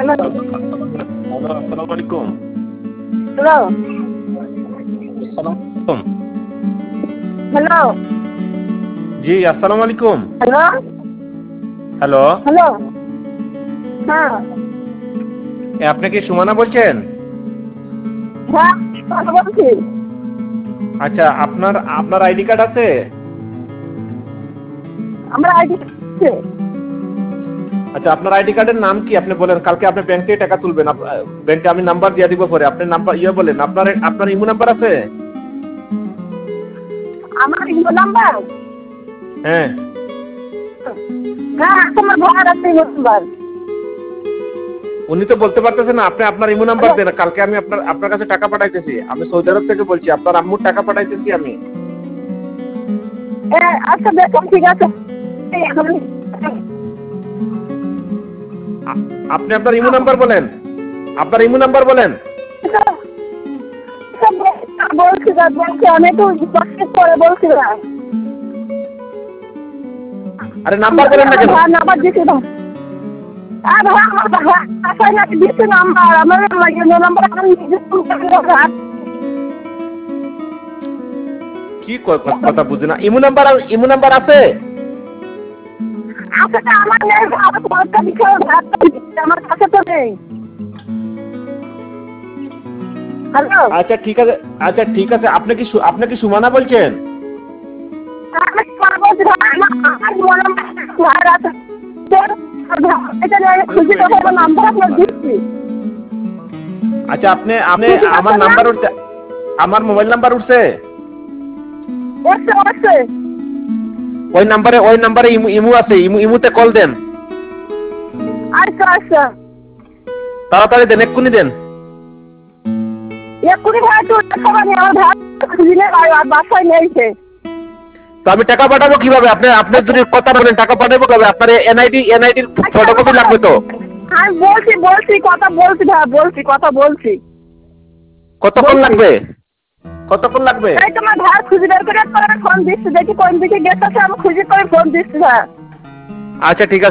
Hello, আসসালামু আলাইকুম। Hello, আসসালামু আলাইকুম। হ্যালো, জি, আসসালামু আলাইকুম। হ্যালো, হ্যালো, হ্যালো, হ্যাঁ, আপনি কি সুমনা বলছেন? হ্যাঁ, কথা বলছি। আচ্ছা, আপনার আপনার আইডি কার্ড আছে? আমার আইডি আছে। আচ্ছা, আপনার আইডি কার্ডের নাম কি আপনি বলেন? কালকে আপনি ব্যাংক থেকে টাকা তুলবেন। ব্যাংকে আমি নাম্বার দিয়ে দিব পরে। আপনি নাম্বার বলেন। আপনার ইমো নাম্বার আছে? আমার ইমো নাম্বার? হ্যাঁ। হ্যাঁ, তোমার ভাড়া আছে ইমো নাম্বার। উনি তো বলতে পারতেছেন না। আপনি আপনার ইমো নাম্বার দেন। কালকে আমি আপনার কাছে টাকা পাঠাইতেছি। আমি সৌদি আরব থেকে বলছি। আপনার আম্মুর টাকা পাঠাইতেছি আমি। আচ্ছা দেখুন, ঠিক আছে। আপনি আপনার ইমো নাম্বার বলেন। আপনার ইমো নাম্বার বলেন। বলছি না, বলছি আমি একটু পরে বলছি না। আরে নাম্বার বলেন না কেন? নাম্বার দিচ্ছি না। আর ভাই আমার বাসায় নাকি দিচ্ছে নাম্বার। আমার ইমো নাম্বার এখন কি কথা বুঝি না। ইমো নাম্বার আছে? আসলে আমার নেই, আমার পরটা দিচ্ছে, আমার কাছে তো নেই। হ্যালো, আচ্ছা ঠিক আছে। আচ্ছা ঠিক আছে। আপনি কি সুমনা বলছেন? আমি বলছি আমার ইমো নাম্বার ভাড়া আছে। এটা নিয়ে খুঁজে দেখো, আমার নাম্বার আপনার দিচ্ছি। আচ্ছা আপনি আমার নাম্বার উঠছে, আমার মোবাইল নাম্বার উঠছে? আছে। ওই নাম্বারে ইমু আছে। ইমুতে কল দেন। আচ্ছা আচ্ছা, তাড়াতাড়ি দেন, এক্ষুনি দেন। এক্ষুনি ভাড়া তো সবাই আমার ভাড়া খুঁজে নেই, বাসায় নেইছে। তো আমি টাকা পাঠাবো কিভাবে? আপনি যদি কথা বলেন টাকা পাঠাবো কিভাবে? আপনার এনআইডির ফটোকপি লাগবে তো। আমি বলছি কথা বলছি ভাই, কথা বলছি। কতক্ষণ লাগবে? কতক্ষণ লাগবে? তাই তোমার ভাড়া খুঁজে বের করে ফোন দিচ্ছি, দেখি কোন দিকে গেছে, আমি খুঁজে করে ফোন দিচ্ছি ভাই। আচ্ছা ঠিক আছে।